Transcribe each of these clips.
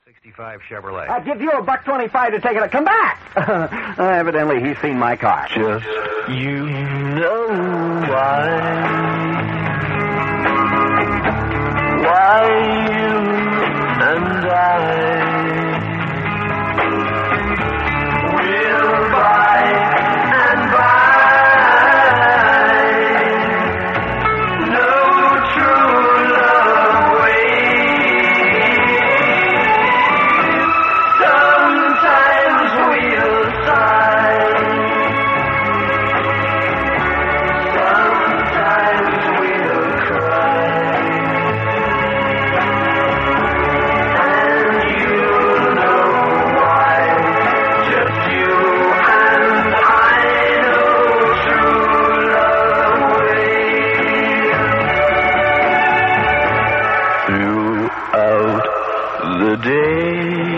65 Chevrolet. I'll give you $1.25 to take it. Come back! Evidently, he's seen my car. Just you know why you and I will by and by no true love waits. Sometimes we'll sigh, sometimes we'll cry. The day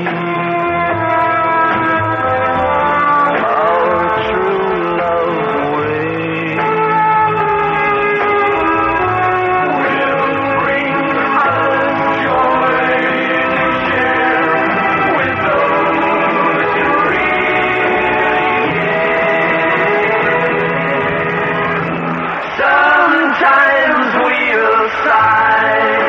our true love waits will bring us joy to share with those who really care. Sometimes we'll sigh.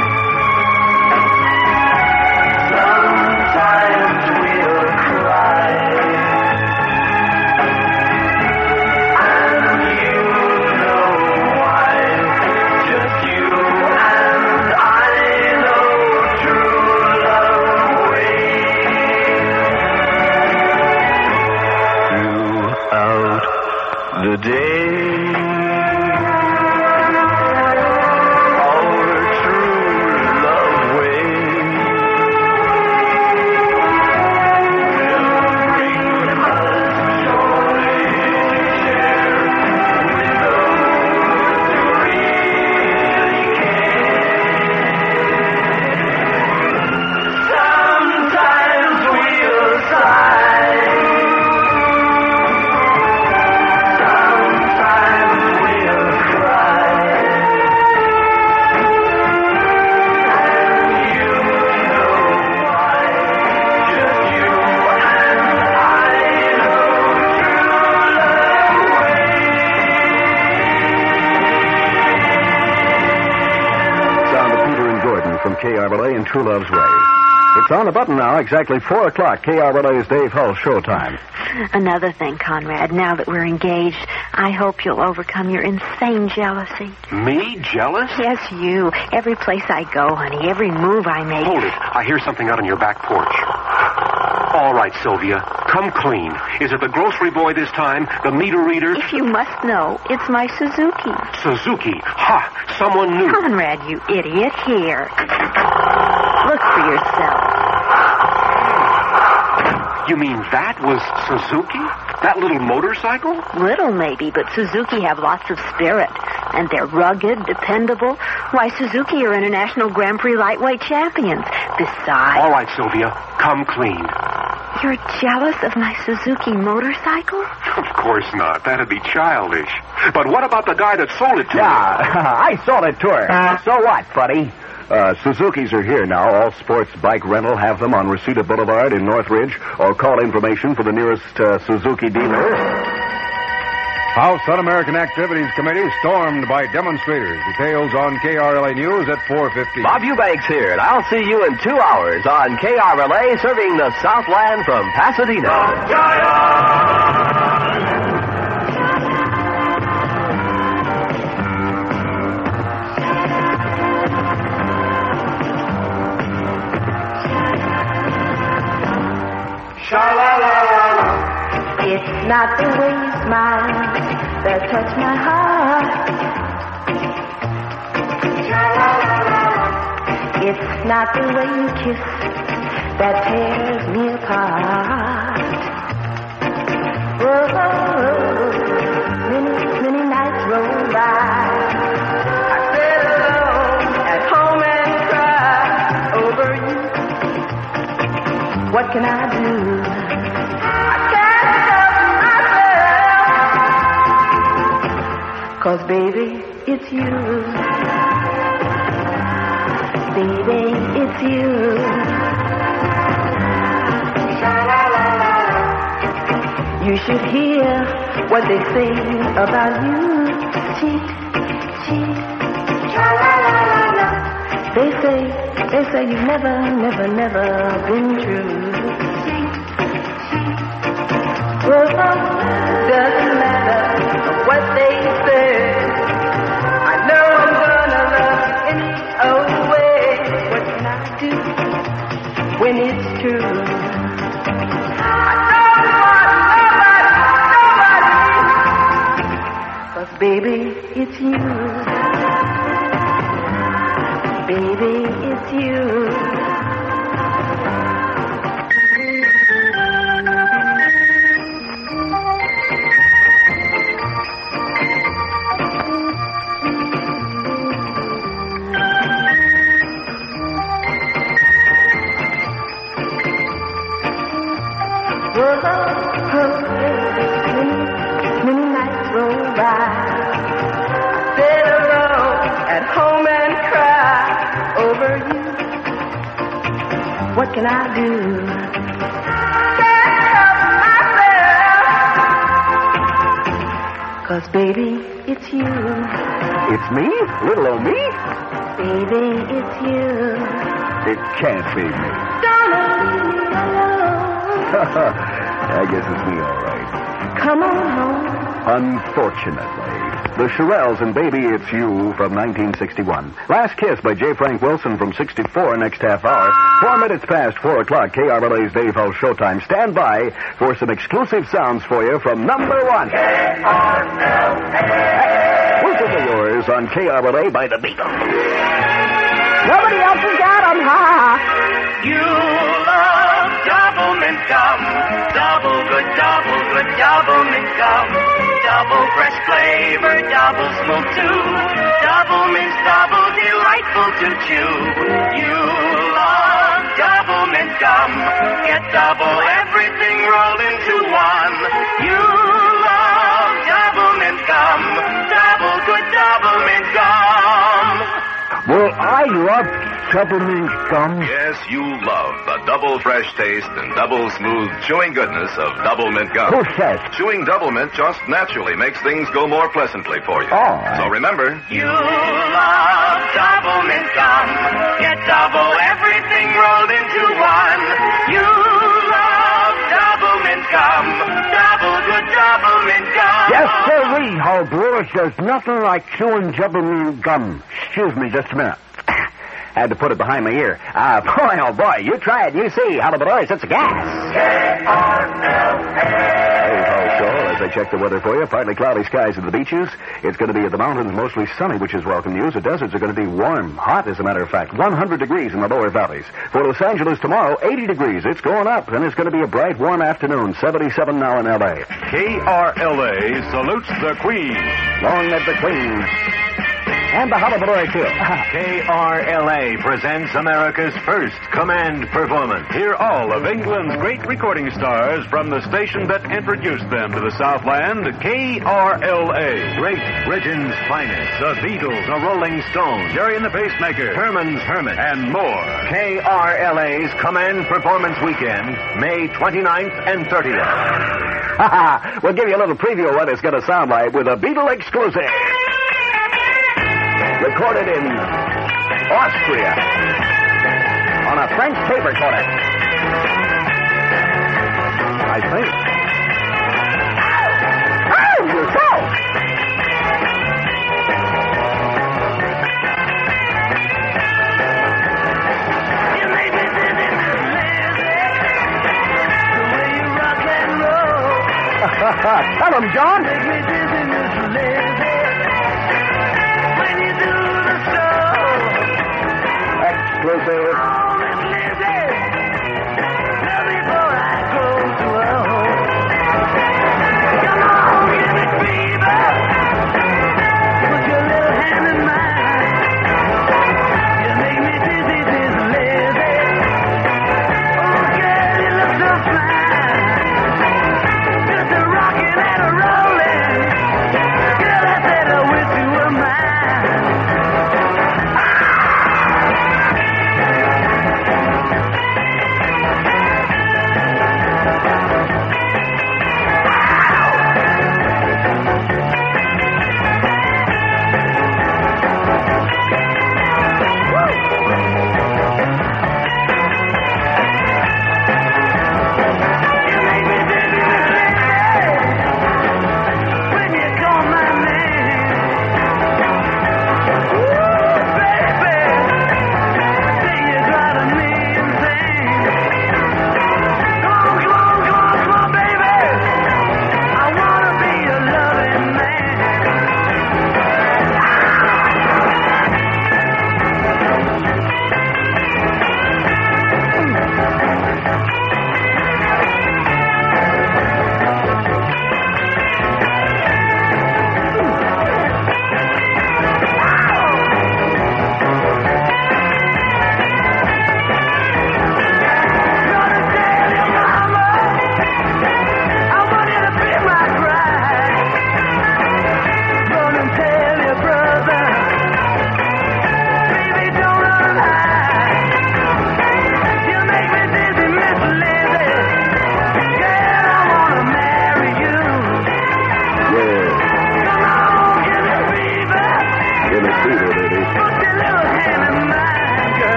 The day our true love waits will bring us joy to share with those who really care. Sometimes we'll sigh. From KRLA in True Love's Way. It's on the button now, exactly 4 o'clock. KRLA's Dave Hull showtime. Another thing, Conrad, now that we're engaged, I hope you'll overcome your insane jealousy. Me? Jealous? Yes, you. Every place I go, honey, every move I make. Hold it. I hear something out on your back porch. All right, Sylvia. Come clean. Is it the grocery boy this time? The meter reader? If you must know, it's my Suzuki. Suzuki? Ha! Someone new. Conrad, you idiot. Here. Look for yourself. You mean that was Suzuki? That little motorcycle? Little, maybe, but Suzuki have lots of spirit. And they're rugged, dependable. Why, Suzuki are international Grand Prix lightweight champions. Besides... All right, Sylvia. Come clean. You're jealous of my Suzuki motorcycle? Of course not. That'd be childish. But what about the guy that sold it to you? I sold it to her. So what, buddy? Suzuki's are here now. All sports bike rental. Have them on Reseda Boulevard in Northridge. Or call information for the nearest Suzuki dealer. House Un-American Activities Committee stormed by demonstrators. Details on KRLA News at 4:50. Bob Eubanks here, and I'll see you in 2 hours on KRLA, serving the Southland from Pasadena. It's not the way you smile that touch my heart. It's not the way you kiss that tears me apart. Oh, many nights roll by. I sit alone at home and cry over you. What can I do? 'Cause baby, it's you. Baby, it's you. should hear what they say about you. Cheat, cheat, tra-la-la-la-la. They say you've never been true. Cheat, cheat. Well, doesn't matter what they say. I know I'm gonna love you any old way. What can I do when it's true? Baby, it's you. Baby, it's you. Many nights roll by. Home and cry over you. What can I do? Can't help myself. 'Cause baby, it's you. It's me? Little old me? Baby, it's you. It can't be me. Don't leave me alone. I guess it's me, all right. Come on home. Unfortunately. The Shirelles and Baby It's You from 1961. Last Kiss by J. Frank Wilson from 64 next half hour. 4 minutes past 4 o'clock, KRLA's Dave Hull Showtime. Stand by for some exclusive sounds for you from number 1. Exclusively yours on KRLA by the Beatles. Nobody else has got 'em, ha! You love double mint gum. Double good, double mint gum. Double fresh flavor, double smooth too. Double mint, double delightful to chew. You love double mint gum. Get double everything rolled into one. You love double mint gum. Double good, double mint gum. Well, I love double mint gum. Yes, you love the double fresh taste and double smooth chewing goodness of double mint gum. Who says? Chewing double mint just naturally makes things go more pleasantly for you. Oh. So remember, You love double mint gum. Get double everything rolled into one. You love double mint gum. Double good double mint gum. Yes, sirree, Hall Brewers. There's nothing like chewing double mint gum. Excuse me just a minute. Had to put it behind my ear. Boy, oh boy, you try it and you see how the Brewers, it's a gas. Hey, Paul Shaw, as I check the weather for you, partly cloudy skies at the beaches. It's going to be at the mountains, mostly sunny, which is welcome news. The deserts are going to be warm, hot, as a matter of fact. 100 degrees in the lower valleys. For Los Angeles tomorrow, 80 degrees. It's going up, and it's going to be a bright, warm afternoon. 77 now in L.A. KRLA salutes the Queen. Long live the Queen. And the Hullabaloo, too. KRLA presents America's first command performance. Hear all of England's great recording stars from the station that introduced them to the Southland, KRLA. Great Britain's finest, the Beatles, the Rolling Stones, Jerry and the Pacemaker, Herman's Hermit, and more. KRLA's Command Performance Weekend, May 29th and 30th. We'll give you a little preview of what it's going to sound like with a Beatle exclusive. Recorded in Austria on a French tape recorder. I think. Oh, you're so! You make me dizzy, the way you rock and roll. Tell him, John. Make me dizzy, Mr. Lazy. When you do the show. Exclusive. Oh, Miss Lizzy. Tell me before I close the world. Come on, give me fever. Put your little hand in mine. You make me dizzy, dizzy, lazy. Oh, girl, you look so fine. Just a rockin' and a rollin'. Girl, I said I wish you were mine.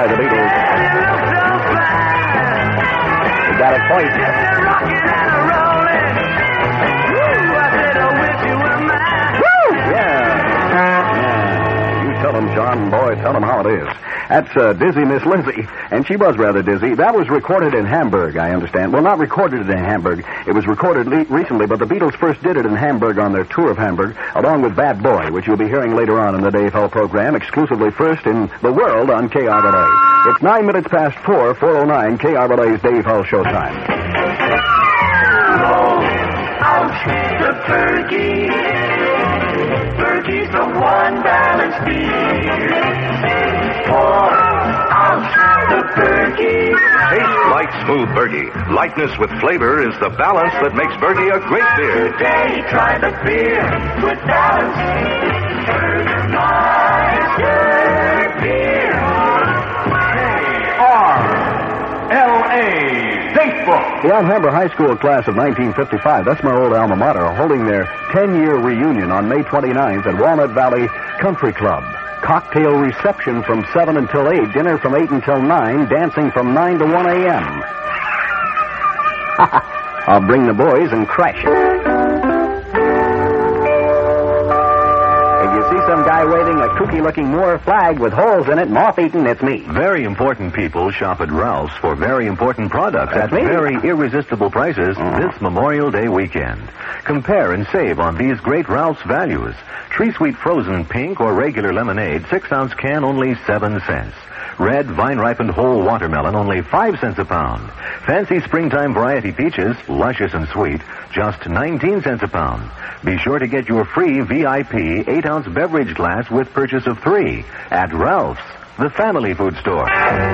by the Beatles. We got it twice. Tell them, John, boy, tell them how it is. That's Dizzy Miss Lizzie, and she was rather dizzy. That was recorded in Hamburg, I understand. Well, not recorded in Hamburg. It was recorded recently, but the Beatles first did it in Hamburg on their tour of Hamburg, along with Bad Boy, which you'll be hearing later on in the Dave Hull program, exclusively first in the world on KRLA. It's 9 minutes past 4, 4:09, KRLA's Dave Hull Showtime. Roll out the turkey. Bergie's the one balanced beer. Pour out the Bergie. Taste like smooth Bergie. Lightness with flavor is the balance that makes Bergie a great beer. Today, try the beer with balance. Burgermeister beer. KRLA Datebook. The Alhambra High School class of 1955, that's my old alma mater, are holding their 10-year reunion on May 29th at Walnut Valley Country Club. Cocktail reception from 7 until 8, dinner from 8 until 9, dancing from 9 to 1 a.m. I'll bring the boys and crash it. Some guy waving a kooky-looking Moor flag with holes in it, moth-eaten, it's me. Very important people shop at Ralph's for very important products at very irresistible prices this Memorial Day weekend. Compare and save on these great Ralph's values. Tree Sweet Frozen Pink or regular lemonade, 6-ounce can, only 7 cents. Red vine-ripened whole watermelon, only 5 cents a pound. Fancy springtime variety peaches, luscious and sweet, just 19 cents a pound. Be sure to get your free VIP 8-ounce beverage glass with purchase of 3 at Ralph's, the family food store.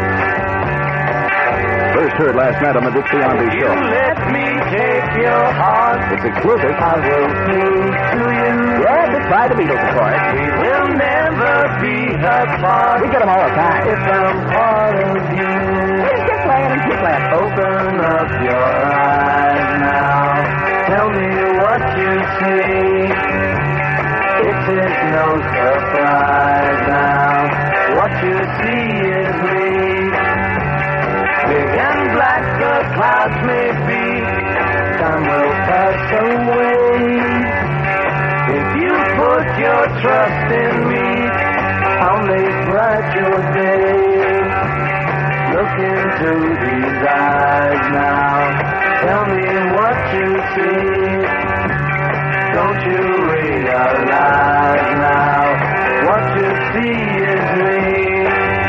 First heard last night on the Dick Beyond show. Let me take your heart. It's exclusive. I will sing to you. Yeah, but try the Beatles, of course. We will never be apart. We get them all the time. If I'm part of you. Keep playing and keep playing. Open up your eyes now. Tell me what you see. It is no surprise now. What you see is me. Big and black the clouds may be. Time will pass away. If you put your trust in me, I'll make bright your day. Look into these eyes now. Tell me what you see. Don't you realize now? What you see is me.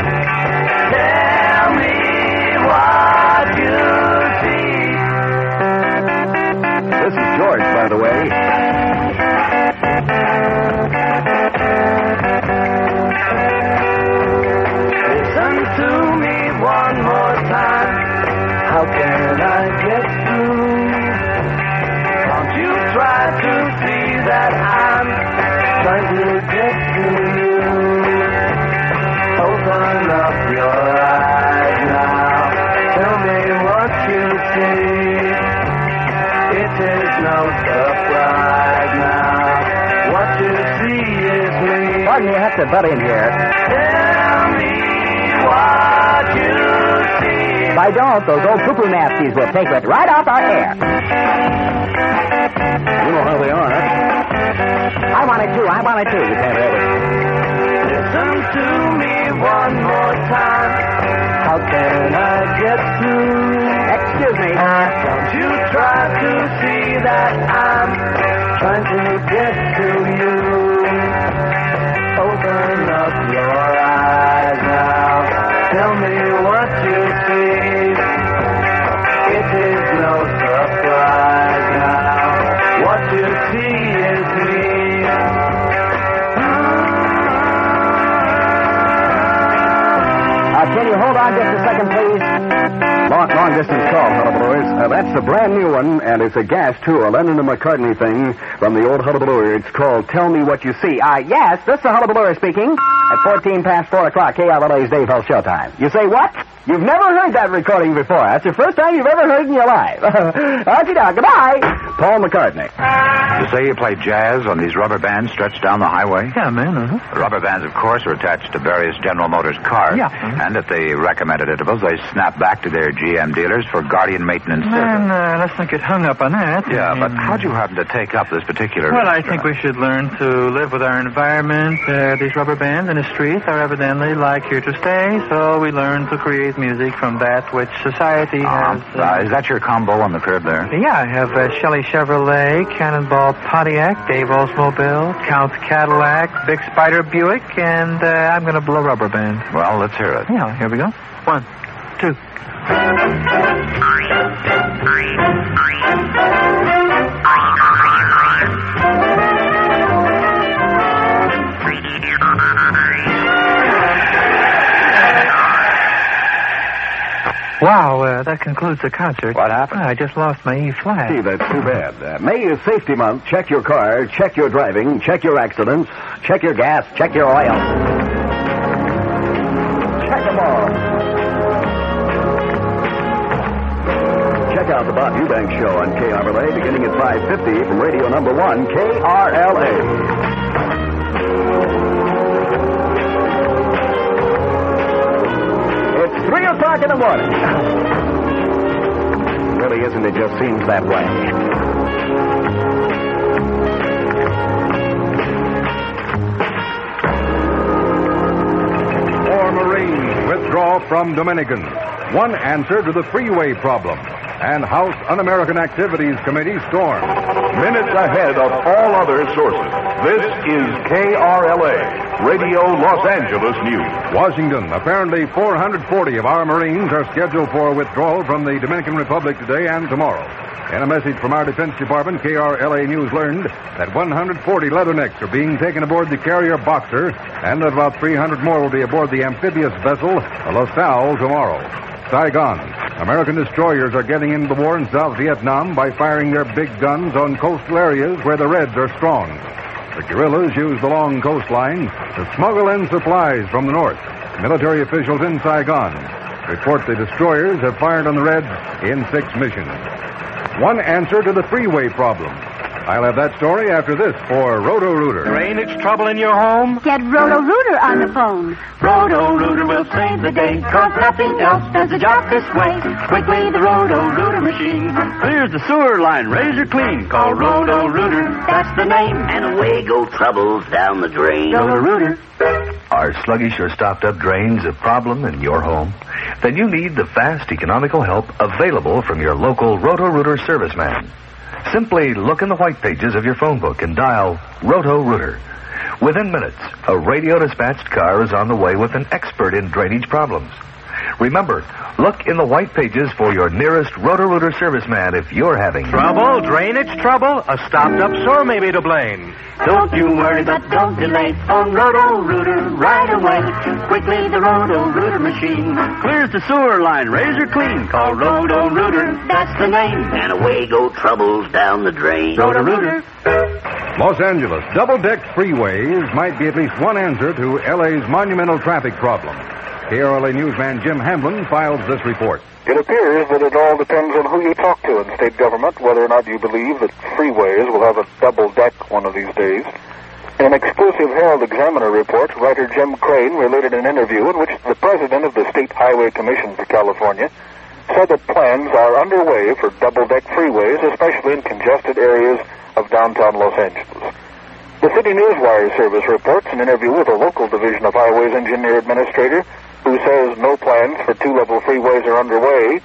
Tell me what you see. This is George, by the way. Listen to me one more time. How can I get through? Can't you try to see that I'm trying to get to you? Open up your eyes now. Tell me what you see. It is no surprise now. What you see is me. Pardon me, I have to butt in here. Tell me what you see. If I don't, those old poo-poo nasties will take it right off our air. You know how they are, huh? I want it too. You can't have it. Listen to me one more time. How can I get through? Excuse me. Don't you try to see that I'm trying to get to you. Open up your eyes now. Tell me what you see. It is no surprise now. What you see is me. Can you hold on just a second, please? Long distance call, Hullabalooers. That's a brand new one, and it's a gas, too, a Lennon and McCartney thing from the old Hullabalooer. It's called Tell Me What You See. Yes, this is the Hullabalooer speaking at 14 past 4 o'clock, KRLA's Dave Hull Showtime. You say what? You've never heard that recording before. That's the first time you've ever heard it in your life. Okay, now, goodbye. Paul McCartney. You say you play jazz on these rubber bands stretched down the highway? Yeah, man. The rubber bands, of course, are attached to various General Motors cars. Yeah. And at the recommended intervals, they snap back to their GM dealers for guardian maintenance service. Man, let's not get hung up on that. Yeah, but how'd you happen to take up this particular... Well, I think we should learn to live with our environment. These rubber bands in the streets are evidently like here to stay, so we learn to create music from that which society has... Is that your combo on the curb there? Yeah, I have Shelley Chevrolet, Cannonball Pontiac, Dave Oldsmobile, Count Cadillac, Big Spider Buick, and I'm going to blow rubber band. Well, let's hear it. Yeah, here we go. 1, 2. Wow, that concludes the concert. What happened? I just lost my E flat. Gee, that's too bad. May is safety month. Check your car, check your driving, check your accidents, check your gas, check your oil. Check them all. Check out the Bob Eubank Show on KRLA beginning at 5:50 from radio number 1, KRLA. It's 3 o'clock in the morning. Really isn't, it just seems that way. More Marines withdraw from Dominican. One answer to the freeway problem. And House Un-American Activities Committee storm. Minutes ahead of all other sources. This is KRLA, Radio Los Angeles News. Washington. Apparently 440 of our Marines are scheduled for withdrawal from the Dominican Republic today and tomorrow. In a message from our Defense Department, KRLA News learned that 140 leathernecks are being taken aboard the carrier Boxer, and that about 300 more will be aboard the amphibious vessel La Salle tomorrow. Saigon. American destroyers are getting into the war in South Vietnam by firing their big guns on coastal areas where the Reds are strong. The guerrillas use the long coastline to smuggle in supplies from the north. Military officials in Saigon report the destroyers have fired on the Reds in 6 missions. One answer to the freeway problem. I'll have that story after this for Roto-Rooter. Drainage trouble in your home? Get Roto-Rooter on the phone. Roto-Rooter will save the day, 'cause nothing else does the job this way. Quickly, the Roto-Rooter machine clears the sewer line, razor clean. Call Roto-Rooter, that's the name. And away go troubles down the drain. Roto-Rooter. Are sluggish or stopped-up drains a problem in your home? Then you need the fast, economical help available from your local Roto-Rooter serviceman. Simply look in the white pages of your phone book and dial Roto-Rooter. Within minutes, a radio-dispatched car is on the way with an expert in drainage problems. Remember, look in the white pages for your nearest Roto-Rooter serviceman if you're having trouble, drainage trouble, a stopped-up sewer may be to blame. Don't you worry, but don't delay. Phone Roto-Rooter right away. Quickly, the Roto-Rooter machine clears the sewer line, razor clean. Call Roto-Rooter, that's the name. And away go troubles down the drain. Roto-Rooter. Los Angeles double-deck freeways might be at least one answer to L.A.'s monumental traffic problem. KRLA newsman Jim Hamblin files this report. It appears that it all depends on who you talk to in state government, whether or not you believe that freeways will have a double deck one of these days. In an exclusive Herald Examiner report, writer Jim Crane related an interview in which the president of the State Highway Commission for California said that plans are underway for double-deck freeways, especially in congested areas of downtown Los Angeles. The City Newswire service reports an interview with a local division of Highways engineer administrator who says no plans for two-level freeways are underway,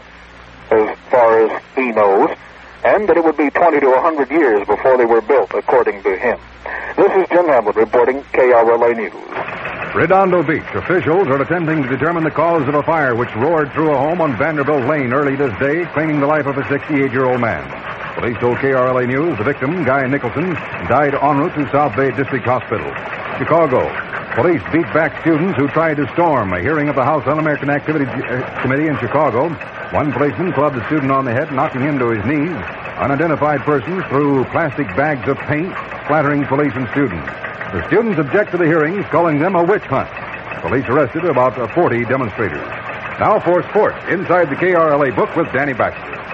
as far as he knows, and that it would be 20 to 100 years before they were built, according to him. This is Jim Hamlin reporting KRLA News. Redondo Beach officials are attempting to determine the cause of a fire which roared through a home on Vanderbilt Lane early this day, claiming the life of a 68-year-old man. Police told KRLA News the victim, Guy Nicholson, died en route to South Bay District Hospital. Chicago. Police beat back students who tried to storm a hearing of the House Un-American Activities Committee in Chicago. One policeman clubbed a student on the head, knocking him to his knees. Unidentified persons threw plastic bags of paint, splattering police and students. The students object to the hearings, calling them a witch hunt. Police arrested about 40 demonstrators. Now for sports, inside the KRLA book with Danny Baxter.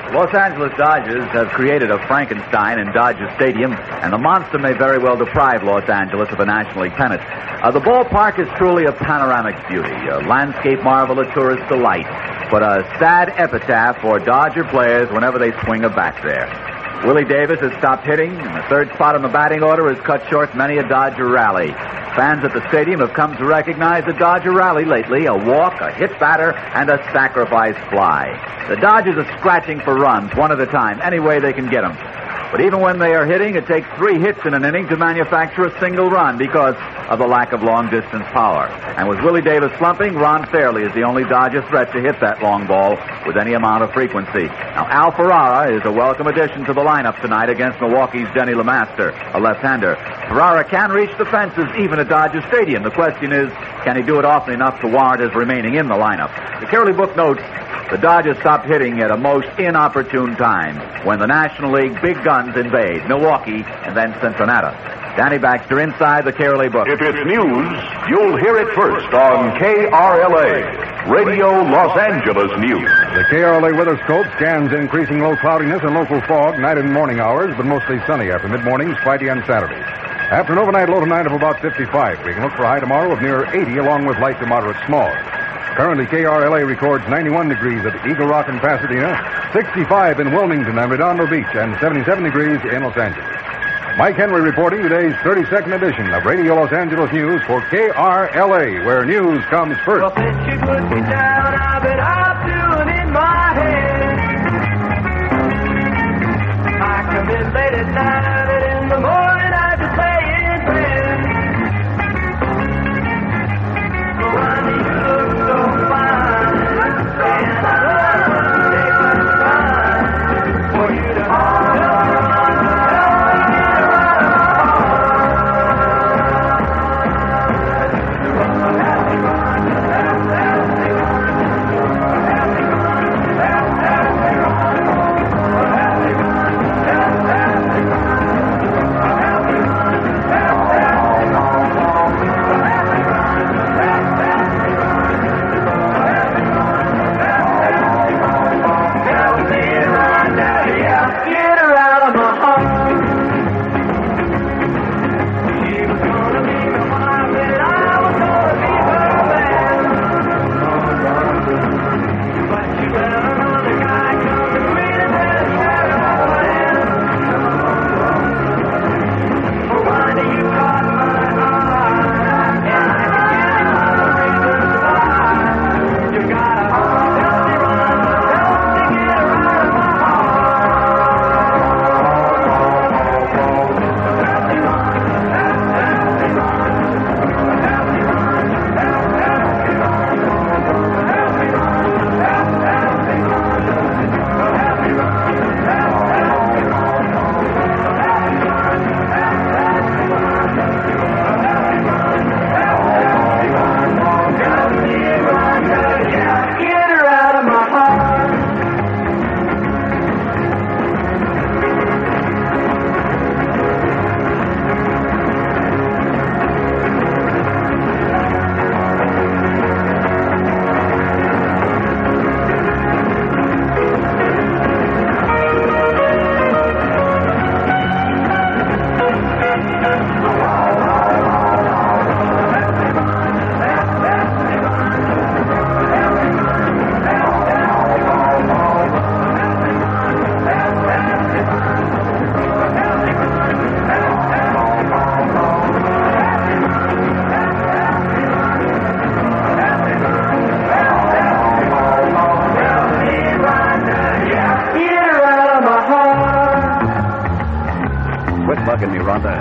Los Angeles Dodgers have created a Frankenstein in Dodger Stadium, and the monster may very well deprive Los Angeles of a National League pennant. The ballpark is truly a panoramic beauty, a landscape marvel, a tourist delight, but a sad epitaph for Dodger players whenever they swing a bat there. Willie Davis has stopped hitting, and the third spot on the batting order has cut short many a Dodger rally. Fans at the stadium have come to recognize the Dodger rally lately, a walk, a hit batter, and a sacrifice fly. The Dodgers are scratching for runs, one at a time, any way they can get them. But even when they are hitting, it takes 3 hits in an inning to manufacture a single run because of the lack of long-distance power. And with Willie Davis slumping, Ron Fairley is the only Dodger threat to hit that long ball with any amount of frequency. Now, Al Ferrara is a welcome addition to the lineup tonight against Milwaukee's Denny LeMaster, a left-hander. Ferrara can reach the fences even at Dodger Stadium. The question is, can he do it often enough to warrant his remaining in the lineup? The Curly Book notes the Dodgers stopped hitting at a most inopportune time when the National League big guns invade Milwaukee and then Cincinnati. Danny Baxter inside the Curly Book. If it's news, you'll hear it first on KRLA, Radio Los Angeles News. The KRLA Weather Scope scans increasing low cloudiness and local fog night and morning hours, but mostly sunny after mid-mornings Friday and Saturday. After an overnight low tonight of about 55, we can look for a high tomorrow of near 80 along with light to moderate smog. Currently, KRLA records 91 degrees at Eagle Rock in Pasadena, 65 in Wilmington and Redondo Beach, and 77 degrees in Los Angeles. Mike Henry reporting today's 32nd edition of Radio Los Angeles News for KRLA, where news comes first. Well, since you put me down, I've been out doing in my head. I come in late at night, and in the morning I just lay in bed. Oh, honey, you look so fine, and I love to take my time for you to help me get right bugging me, Rhonda.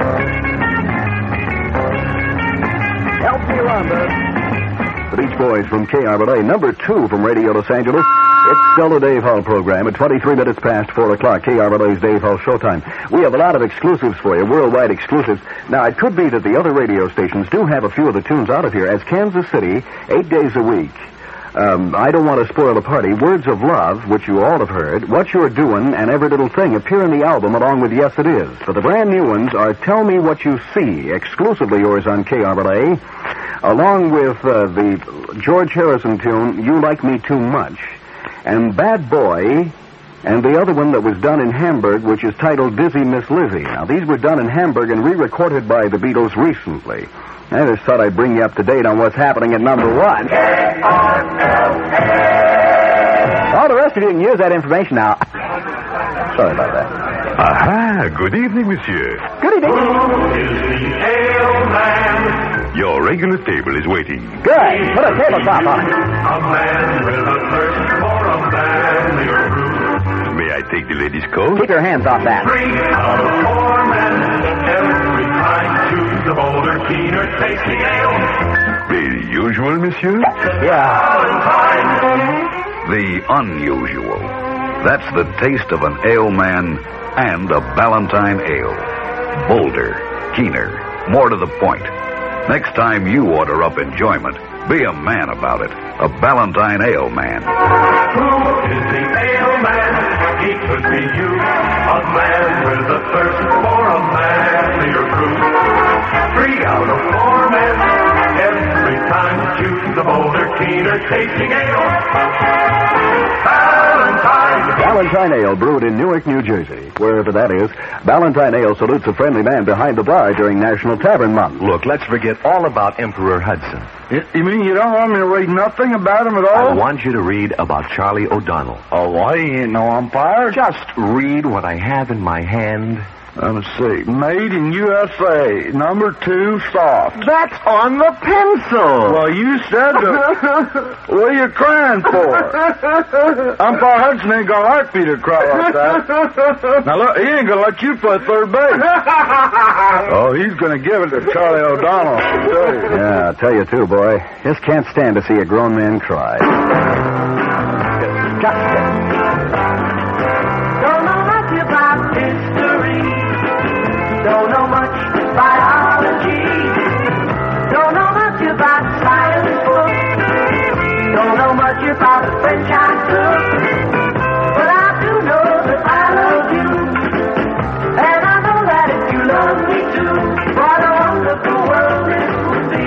Help me, Rhonda. The Beach Boys from KRLA, number 2 from Radio Los Angeles. It's still the Dave Hull program at 23 minutes past 4 o'clock, KRLA's Dave Hull Showtime. We have a lot of exclusives for you, worldwide exclusives. Now, it could be that the other radio stations do have a few of the tunes out of here, as Kansas City, 8 days a week. I Don't Want to Spoil the Party, Words of Love, which you all have heard, What You're Doing, and Every Little Thing appear in the album along with Yes It Is. But the brand new ones are Tell Me What You See, exclusively yours on KRLA, along with the George Harrison tune, You Like Me Too Much, and Bad Boy, and the other one that was done in Hamburg, which is titled Dizzy Miss Lizzie. Now, these were done in Hamburg and re-recorded by the Beatles recently. I just thought I'd bring you up to date on what's happening at number one. All the rest of you can use that information now. Sorry about that. Aha, good evening, monsieur. Good evening. Your regular table is waiting. Good. Put a tablecloth on it. A man with a thirst for a manlier root. May I take the lady's coat? Keep your hands off that. 3 out of 4 men every time choose the bolder, keener tasting ale. The usual, monsieur? Yeah. The unusual. That's the taste of an ale man and a Ballantine ale. Bolder, keener, more to the point. Next time you order up enjoyment, be a man about it. A Ballantine ale man. Who is the ale man? He could be you. A man with a thirst for a manlier fruit. 3 out of 4 men every time choose the bolder, keener tasting ale. Ballantine Ale, brewed in Newark, New Jersey. Wherever that is, Ballantine Ale salutes a friendly man behind the bar during National Tavern Month. Look, let's forget all about Emperor Hudson. You mean you don't want me to read nothing about him at all? I want you to read about Charlie O'Donnell. Oh, why? He ain't no umpire. Just read what I have in my hand. Let me see. Made in USA. Number 2, soft. That's on the pencil. Well, you said that. What are you crying for? Umpire Hudson ain't gonna like me to cry like that. Now, look, he ain't gonna let you play third base. Oh, he's gonna give it to Charlie O'Donnell. Yeah, I'll tell you too, boy. Just can't stand to see a grown man cry. Don't know much about history. Don't know much biology. Don't know much about science books. Don't know much about the French I cook. But I do know that I love you. And I know that if you love me too, what a wonderful world this would be.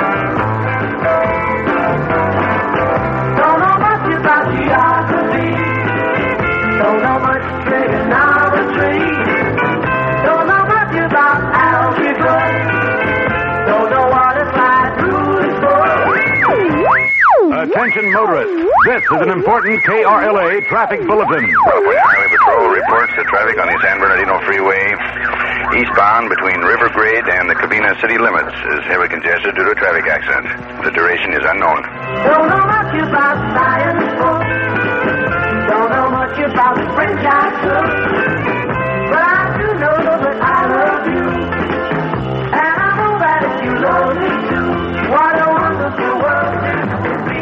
Don't know much about geography. Don't know much trigonometry. Don't know much about algebra. Don't know what a slide rule is for. Attention motorists. This is an important KRLA traffic bulletin. California Highway Patrol reports that traffic on the San Bernardino Freeway eastbound between River Grade and the Cabina city limits is heavily congested due to a traffic accident. The duration is unknown. Don't know much about science books. Don't know much about the French I took. But I do know that I love you. And I know that if you love me too, what a wonderful world this would be.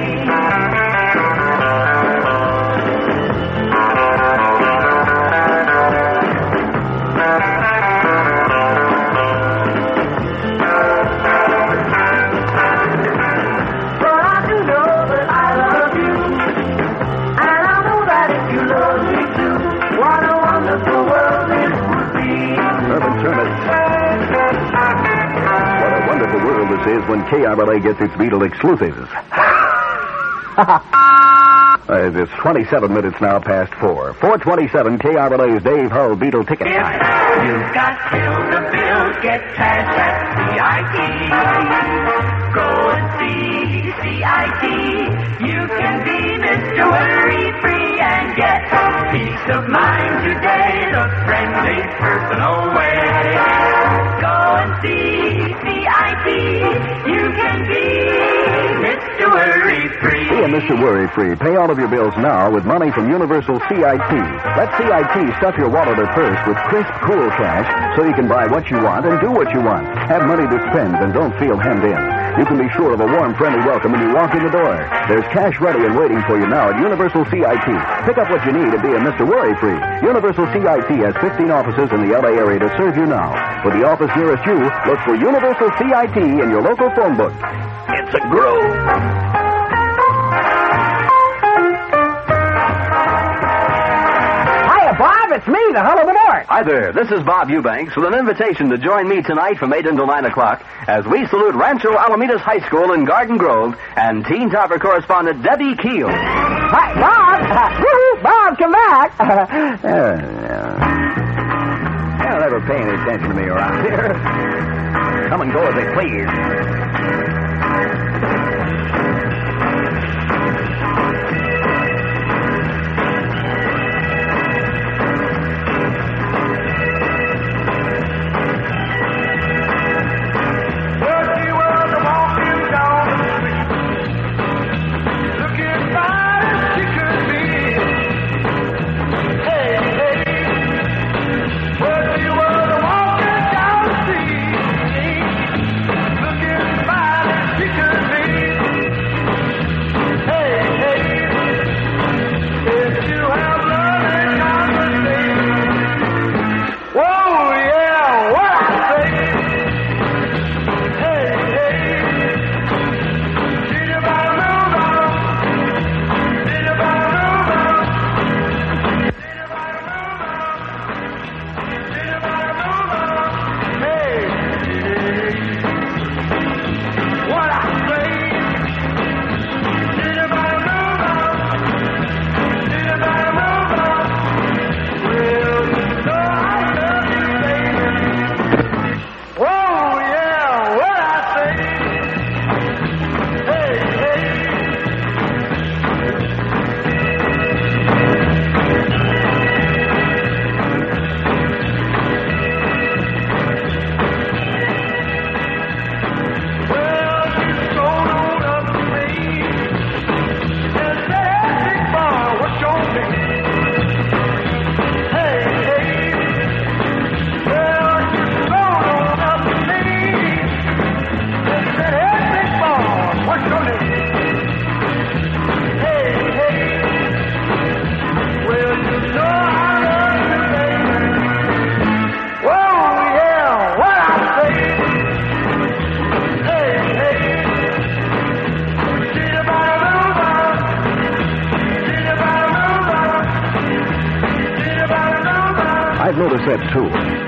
But I do know that I love you. And I know that if you love me too, what a wonderful world this would be. Urban Service. What a wonderful world this is when KRLA gets its Beatle exclusives. It's 27 minutes now past 4. 4:27, KRLA's Dave Hull Beatle ticket time. You've got bills to build, get cash at CIT. Go and see CIT. You can be Mr. Worry-Free and get peace of mind today the friendly, personal way. Go and see CIT. You can be Mr. Worry-Free. Be a Mr. Worry-Free. Pay all of your bills now with money from Universal CIT. Let CIT stuff your wallet at first with crisp, cool cash so you can buy what you want and do what you want. Have money to spend and don't feel hemmed in. You can be sure of a warm, friendly welcome when you walk in the door. There's cash ready and waiting for you now at Universal CIT. Pick up what you need to be a Mr. Worry-Free. Universal CIT has 15 offices in the LA area to serve you now. For the office nearest you, look for Universal CIT in your local phone book. It's a groove. Bob, it's me, the Hull of the North. Hi there. This is Bob Eubanks with an invitation to join me tonight from 8 until 9 o'clock as we salute Rancho Alamitas High School in Garden Grove and Teen Topper correspondent Debbie Keel. Hi, Bob. Bob, come back. They'll never pay any attention to me around here. Come and go as they please. I've noticed that, too.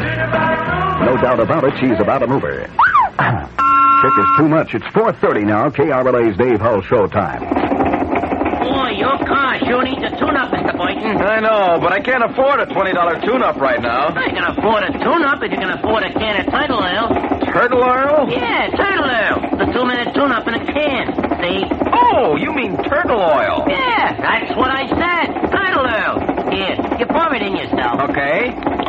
No doubt about it, she's about a mover. Chick is too much. It's 4:30 now, KRLA's Dave Hull Showtime. Boy, your car sure needs a tune-up, Mr. Boynton. I know, but I can't afford a $20 tune-up right now. I can afford a tune-up if you can afford a can of turtle oil. Turtle oil? Yeah, turtle oil. The 2-minute tune-up in a can. See? Oh, you mean turtle oil. Yeah, that's what I said. Turtle oil. Here, you pour it in yourself. Okay.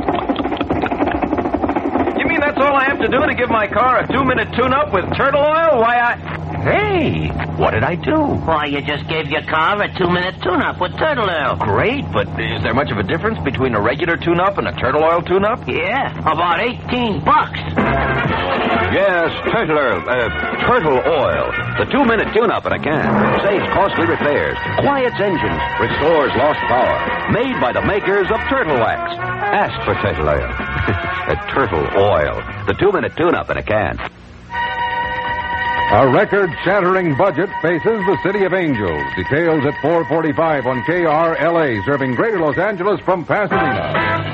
You mean that's all I have to do to give my car a 2-minute tune-up with turtle oil? Why, Hey, what did I do? Why, you just gave your car a 2-minute tune-up with turtle oil. Great, but is there much of a difference between a regular tune-up and a turtle oil tune-up? Yeah, about $18. Yes, turtle oil. The 2-minute tune-up in a can. Saves costly repairs, quiets engines, restores lost power. Made by the makers of Turtle Wax. Ask for turtle oil. Turtle oil. The 2-minute tune-up in a can. A record-shattering budget faces the City of Angels. Details at 4:45 on KRLA, serving Greater Los Angeles from Pasadena.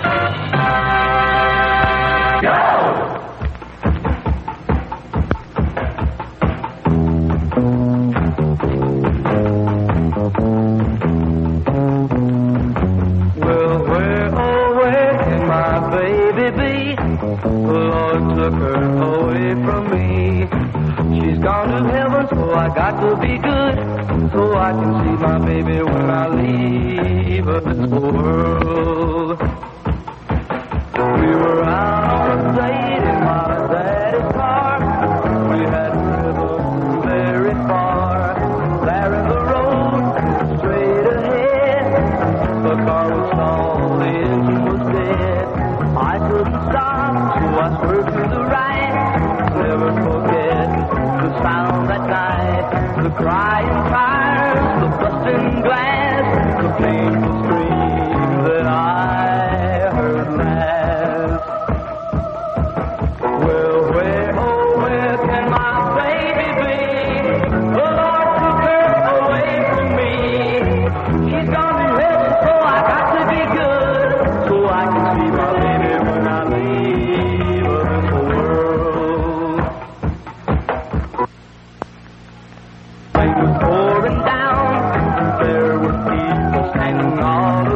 Well, where, oh, where can my baby be? The Lord took her away from me. She's gone to heaven, so I got to be good, so I can see my baby when I leave this world. We were out on a date in my daddy's car. We had driven very far. There in the road, straight ahead, the car was stalled, the engine was dead. I couldn't stop, so I swerved to the right. Never forget the sound that night, the crying tires, the busting glass, the painful scream that I heard last. Well, where, oh, where can my baby be? The Lord took her away from me. She's gone to heaven, so I got to be good, so I can see my baby when I leave this world. Rain was pouring down, and there were people standing all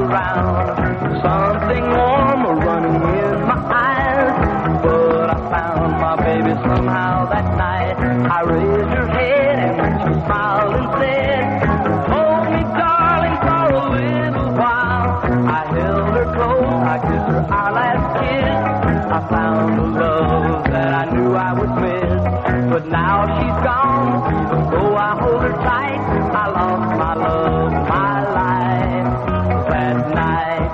found the love that I knew I would miss. But now she's gone, even though I hold her tight, I lost my love, my life that night.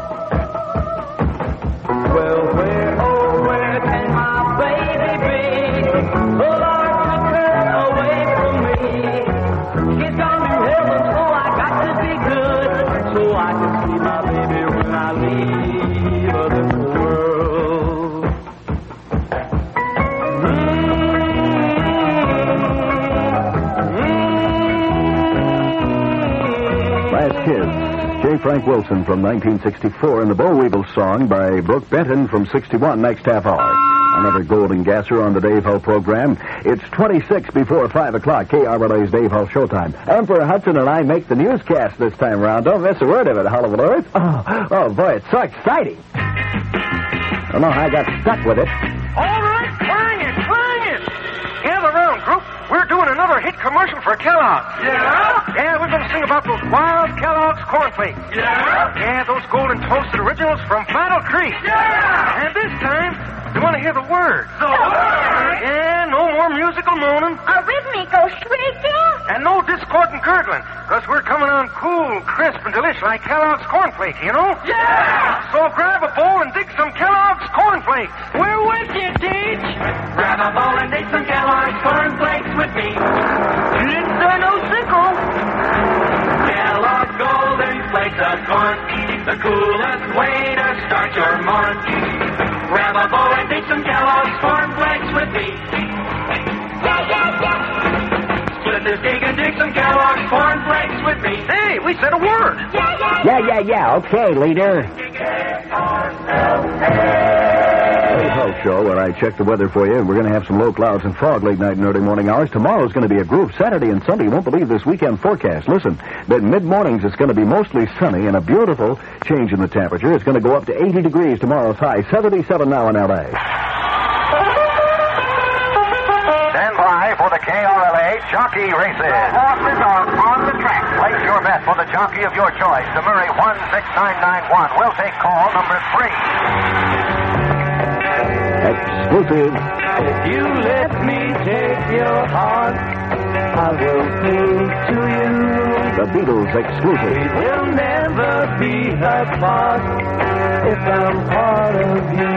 Well, where can my baby be? The Lord took her away from me. She's gone to heaven, so I got to be good, so I can see my baby when I leave this world. Last Kids, J. Frank Wilson from 1964, and the Boll Weevil song by Brooke Benton from 61, next half hour. Another Golden Gasser on the Dave Hull program. It's 26 before 5 o'clock, KRLA's Dave Hull Showtime. Emperor Hudson and I make the newscast this time around. Don't miss a word of it, Hollywood. Oh, boy, it's so exciting. I don't know how I got stuck with it. All right, clang it. Gather round, group. We're doing another hit commercial for Kellogg's. Yeah? Yeah, we're going to sing about those wild Kellogg's cornflakes. Yeah? Yeah, those golden toasted originals from Battle Creek. Yeah! And this time, we want to hear the words. The words? Yeah, no more musical moaning. A rhythmical shrieking? And no discordant gurgling, because we're coming on cool, crisp, and delicious like Kellogg's cornflakes, you know? Yeah! So grab a bowl and dig some Kellogg's cornflakes. We're with you, Teach. Grab a bowl and dig some Kellogg's cornflakes with me. Kids are no sickle. Kellogg's Golden Flakes of corn, the coolest way to start your morn. Grab a bowl and dig some Kellogg's cornflakes with me. Split this cake and dig some Kellogg's cornflakes with me. Hey, we said a word. Yeah. Okay, leader. Dave Hull Show, where I check the weather for you, and we're going to have some low clouds and fog late night and early morning hours. Tomorrow's going to be a groove. Saturday and Sunday, you won't believe this weekend forecast. Listen, but mid-mornings it's going to be mostly sunny and a beautiful change in the temperature. It's going to go up to 80 degrees tomorrow's high, 77 now in L.A. Stand by for the KRLA Jockey Races. The horses are on the track. Place your bet for the jockey of your choice. The Murray 16991 will take call number 3. Exclusive. If you let me take your heart, I will prove to you The Beatles exclusive. we will never be apart if I'm part of you.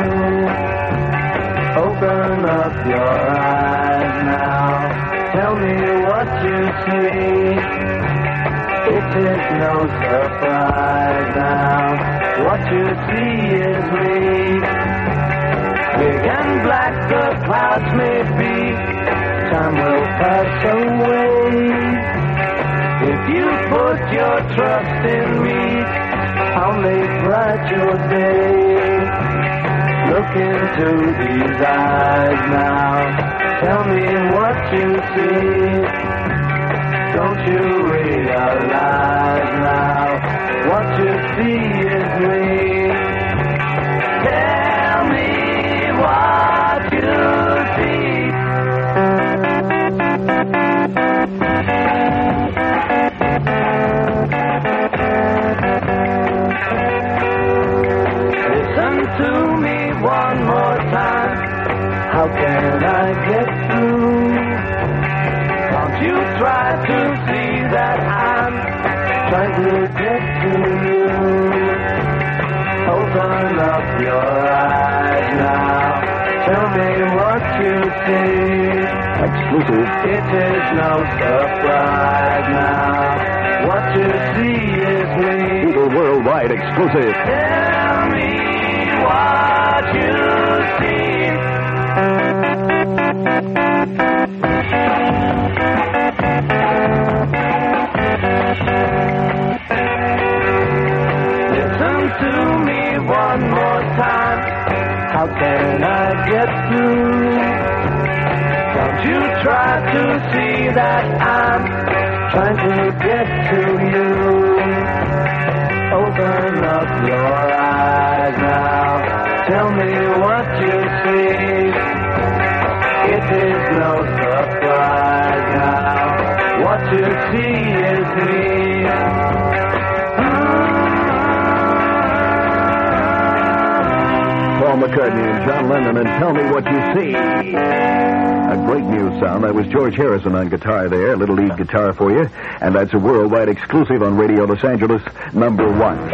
Open up your eyes now. Tell me what you see. It is no surprise now. What you see is me. Big and black the clouds may be, time will pass away. If you put your trust in me, I'll make bright your day. Look into these eyes now, tell me what you see. Don't you realize now, what you see is me. Tell me what you see. Listen to me one more time. How can I get through? Can't you try to see that I'm trying to get to you? Open up your eyes now. Tell me what you see. Exclusive. It is no surprise now. What you see is me. Beatle Worldwide exclusive. Tell me what you see. Listen to me one more time. How can I get through? Don't you try to see that I'm trying to get to you. Open up your eyes now. Tell me what you see. It is no surprise now. What you see is me. Paul McCartney and John Lennon and Tell Me What You See. A great new sound. That was George Harrison on guitar there, a little lead guitar for you. And that's a worldwide exclusive on Radio Los Angeles, number 1.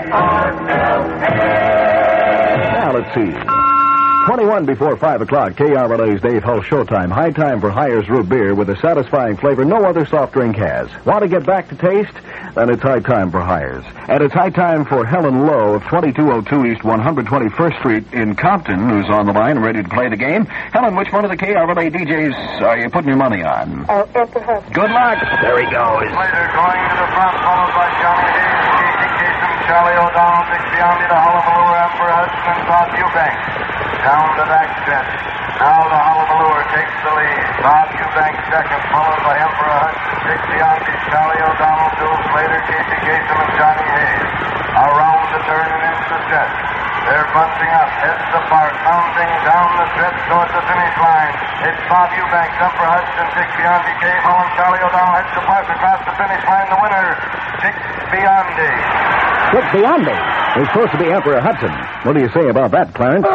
Now let's see. 21 before 5 o'clock, KRLA's Dave Hull Showtime. High time for Hires Root Beer with a satisfying flavor no other soft drink has. Want to get back to taste? Then it's high time for Hires. And it's high time for Helen Lowe of 2202 East 121st Street in Compton, who's on the line and ready to play the game. Helen, which one of the KRLA DJs are you putting your money on? Emperor Hudson. Good luck. There he goes. Later going to the front, followed by Johnny Hayes, Casey Kasem, Charlie O'Donnell, Dick Biondi, the Hullabaloo, Emperor Hudson, and Bob Eubanks. Down the back stretch. Now the Hullabaloo takes the lead. Bob Eubanks second, followed by Emperor Hudson, Dick Biondi, Charlie O'Donnell, Bill Slater, Casey Kasem, and Johnny Hayes. Around the turn and into the stretch. They're bunching up, heads apart, mounting down the stretch towards the finish line. It's Bob Eubanks, Emperor Hudson, Dick Biondi, Cave Holland, Charlie O'Donnell heads apart across the finish line. The winner, Dick Biondi. Dick Biondi. He's supposed to be Emperor Hudson. What do you say about that, Clarence?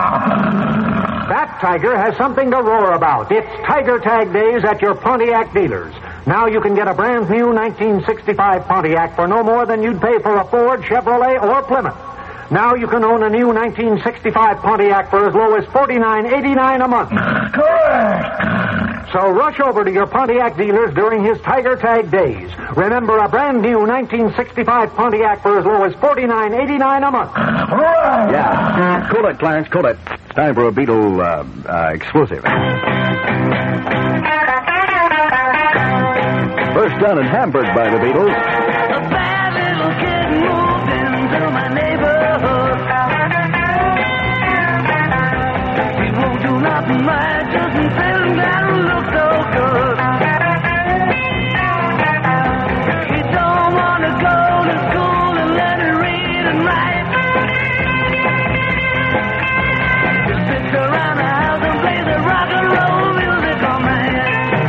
That tiger has something to roar about. It's Tiger Tag Days at your Pontiac dealers. Now you can get a brand new 1965 Pontiac for no more than you'd pay for a Ford, Chevrolet, or Plymouth. Now you can own a new 1965 Pontiac for as low as $49.89 a month. So rush over to your Pontiac dealers during his Tiger Tag Days. Remember, a brand new 1965 Pontiac for as low as $49.89 a month. Yeah. Cool it, Clarence, cool it. It's time for a Beatle exclusive. First done in Hamburg by the Beatles. A bad little kid moved into my neighborhood. He won't do nothing right, just tell him that it looks so good. He don't want to go to school and learn to read and write. He sits around the house and plays the rock and roll music all night.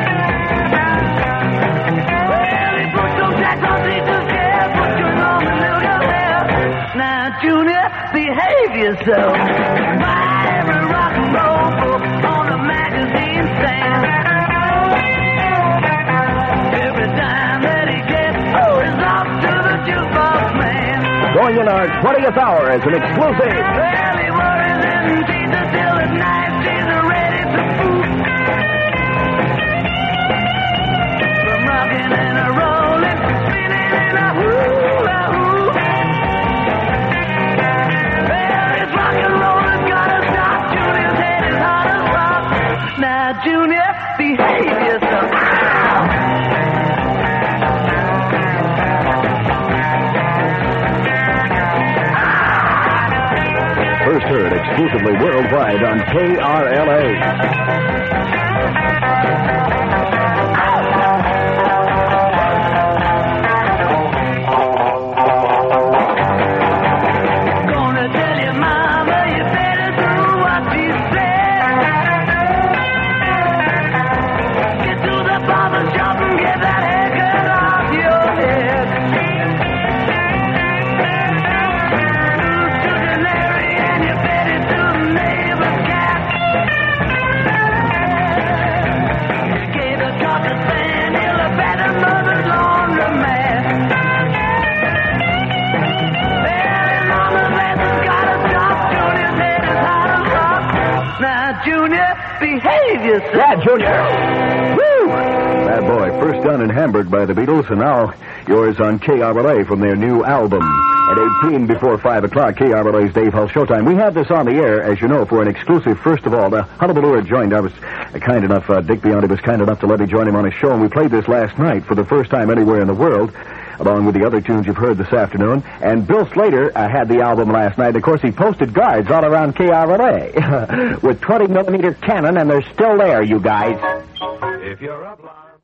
Well, he puts some tax on teachers' care, put your arm and little your hair. Now, Junior, behave yourself. Buy every rock and roll book on a magazine stand. Every time that he gets, is off to the jukebox man. Going in our 20th hour as an exclusive. Well, he worries and teases till at night she's ready to boot. From rocking and a rolling, spinning in a hula hoop. Well, this rock and roll has got to stop. Junior's head is hot as rock. Now, Junior, behave yourself. First heard exclusively worldwide on KRLA. Gonna tell your mama you better do what she said. Get to the barber shop and get that haircut off your head. To the Larry and you bet it to the neighbor's cat. You gave a cocker sand, he'll have better mother's laundromat. Now, Junior, behave yourself. Yeah, Junior. Woo! Bad boy. First done in Hamburg by the Beatles, and now yours on KRLA from their new album. At 18 before 5 o'clock, KRLA's Dave Hull Showtime. We have this on the air, as you know, for an exclusive. First of all, the Hullabaloo had joined. I was kind enough, Dick Biondi was kind enough to let me join him on his show, and we played this last night for the first time anywhere in the world, along with the other tunes you've heard this afternoon. And Bill Slater had the album last night. Of course, he posted guards all around KRLA with 20-millimeter cannon, and they're still there, you guys. If you're up,